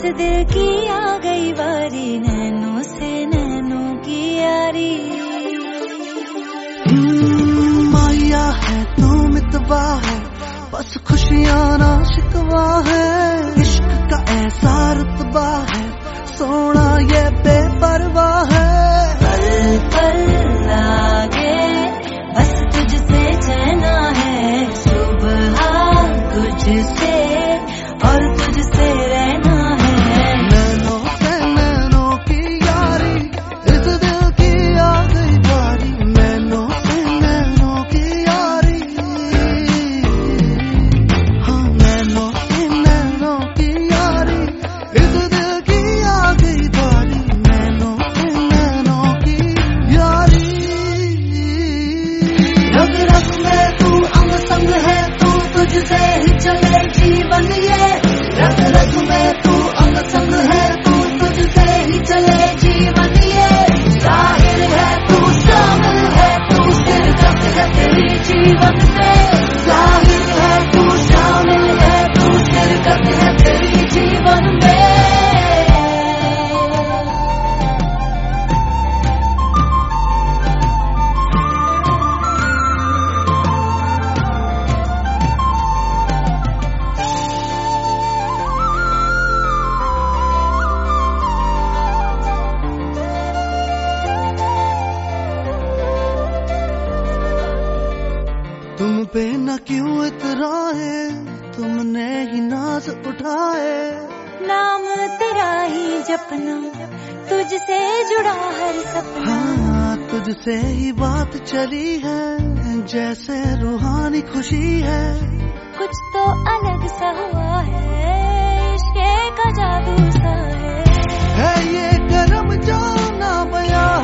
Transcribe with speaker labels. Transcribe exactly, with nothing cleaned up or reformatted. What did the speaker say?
Speaker 1: दिल की आ गई बारी, नैनों से नैनों की यारी।
Speaker 2: माया है तू मितवा है, बस खुशियाँ ना शिकवा है। इश्क का ऐसा रुतबा है, सोना ये बेपरवाह है।
Speaker 1: पल पल लागे बस तुझसे चैना है, सुबह तुझसे और तुझसे रहना है।
Speaker 2: नैनों से नैनों की यारी, इस दिल की आ गई बारी, नैनों से नैनों की यारी। हाँ नैनों से नैनों की यारी, इस दिल की आ गई बारी, नैनों से नैनों की यारी। रग रग में तू अंग संग है, तू तुझसे ही चले जीवन ये। रग रग में तू अंग संग है, तू तुझसे ही चले जीवन ये। जाहिर है तू शामिल है, तू शिरकत है तेरी जीवन में। जाहिर है तू शामिल है, तू शिरकत है तेरी जीवन में। तुम पे न क्यों इतराए, तुमने ही नाज उठाए।
Speaker 1: नाम तेरा ही जपना, तुझसे जुड़ा हर सपना।
Speaker 2: हाँ तुझसे ही बात चली है, जैसे रूहानी खुशी है।
Speaker 1: कुछ तो अलग सा हुआ है, इश्क़ का जादू सा है।
Speaker 2: है ये करम जाना बया